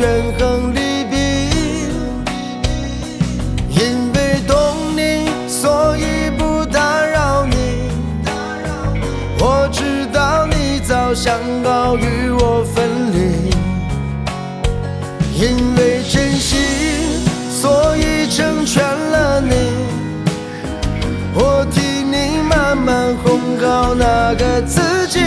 权衡利弊，因为懂你，所以不打扰你。我知道你早想好与我分离，因为珍惜，所以成全了你。我替你慢慢烘烤那个自己，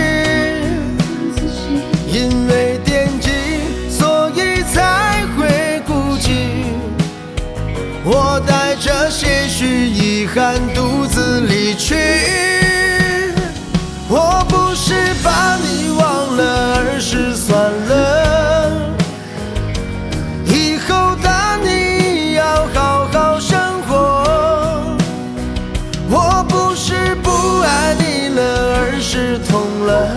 因为惦记，所以才会孤寂。我带着些许遗憾独自离去。我不是把你忘了，而是算了，以后的你要好好生活。我不是不爱你了，而是痛了。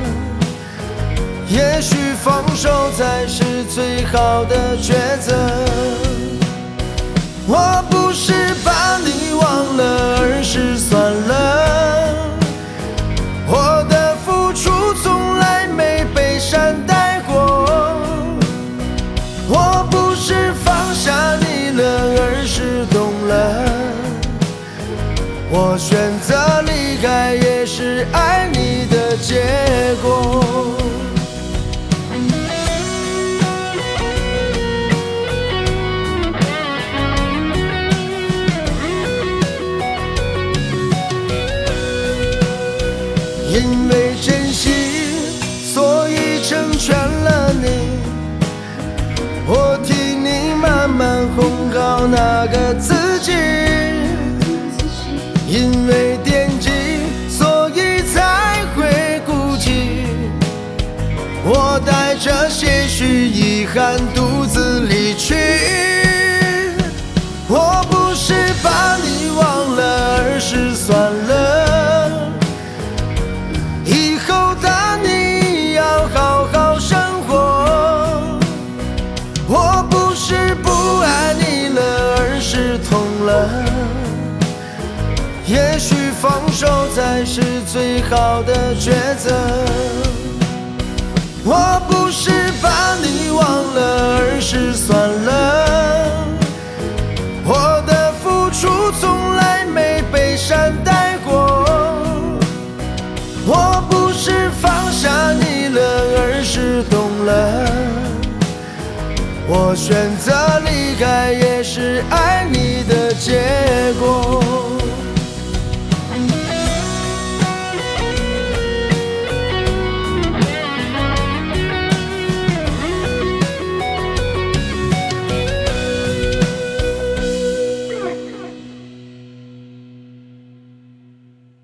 也许放手才是最好的抉择。我不是把你忘了，而是算了。我的付出从来没被善待过。我不是放下你了，而是懂了。我选择离开，也是爱你的结果。因为珍惜，所以成全了你。我替你慢慢烘烤那个自己，因为惦记，所以才会孤寂。我带着些许遗憾独自离去。我不是把你忘了，而是算了，以后的你要好好生活。我不是不爱你了，而是痛了。也许放手才是最好的抉择。我不是把你忘了，而是算了。我的付出从来没被善待过。我不是放下你了，而是懂了。我选择离开，也是爱你的结果。